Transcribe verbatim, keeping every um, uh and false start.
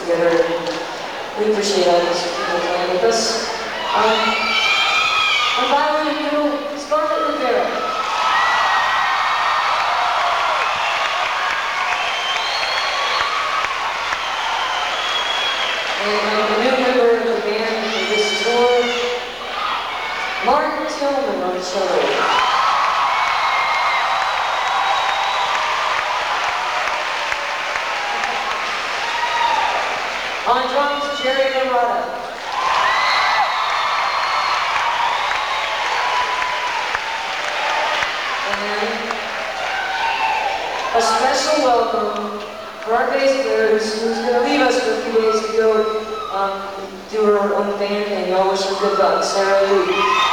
together. We appreciate all these people playing with us. Um, on violin, you Scarlett Rivera. And um, a new member of the band for this tour, Martin Tillman on cello. On drums, Jerry Loretta. And a special welcome for our bass player who's, who's going to leave us for a few days to go um, do her own band, and y'all wish her good luck, Sarah Lee.